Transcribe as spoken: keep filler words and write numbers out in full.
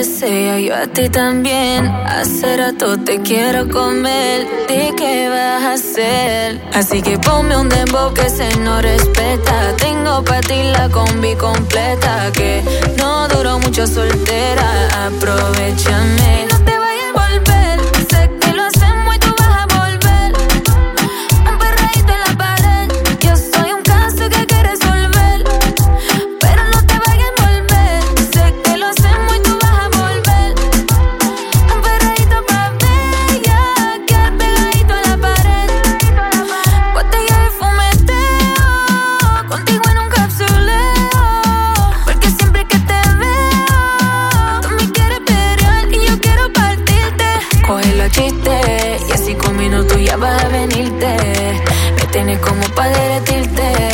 desea, yo a ti también. Hace rato te quiero comer. ¿De qué vas a hacer? Así que ponme un dembow que se no respeta. Tengo pa' ti la combi completa. Que no duró mucho soltera. Aprovechame. No te vayas a volver. Sé que lo hacemos y tú vas a volver. Un perreíto en la pared. Yo soy un caso que hay que resolver. Pero no te vayas a volver. Sé que lo hacemos y tú vas a volver. Un perreíto pa' bella. Que pegadito en la pared. Botella de fumeteo. Contigo en un capsuleo. Porque siempre que te veo, tú me quieres pelear y yo quiero partirte. Coge los chistes y así con minutos ya vas a venirte. Me tienes como pa' derretirte.